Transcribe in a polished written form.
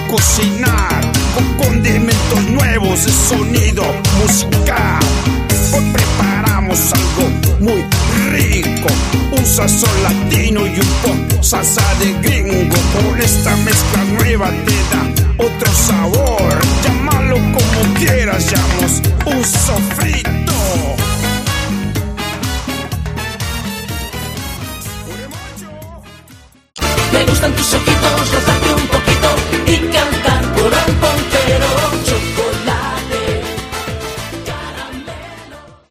cocinar con condimentos nuevos de sonido musical. Hoy preparamos algo muy rico, un sazón latino y un poco salsa de gringo. Con esta mezcla nueva te da otro sabor. Llámalo como quieras, llamamos un sofrito. Me gustan tus ojitos,